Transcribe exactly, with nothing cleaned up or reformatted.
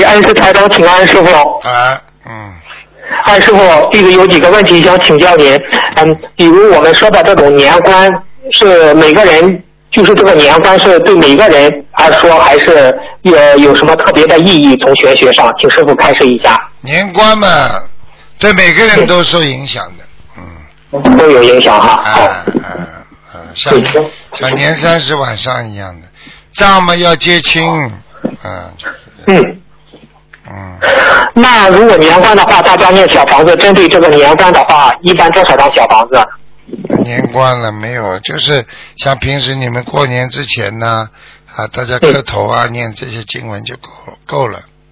恩师台长，请安师傅。 啊，嗯。 安师傅，弟子有几个问题想请教您。嗯，比如我们说的这种年关，是每个人，就是这个年关是对每个人而说，还是有有什么特别的意义？从玄学上，请师傅开示一下。 年关嘛，对每个人都受影响的， 嗯，都有影响哈。好。 啊啊啊，像像年三十晚上一样的，账嘛要结清，嗯。 嗯。 嗯， 那如果年关的话，大家念小房子，针对这个年关的话，一般多少张小房子？ 年关了没有？就是像平时你们过年之前呢，啊，大家磕头啊，念这些经文就够够了。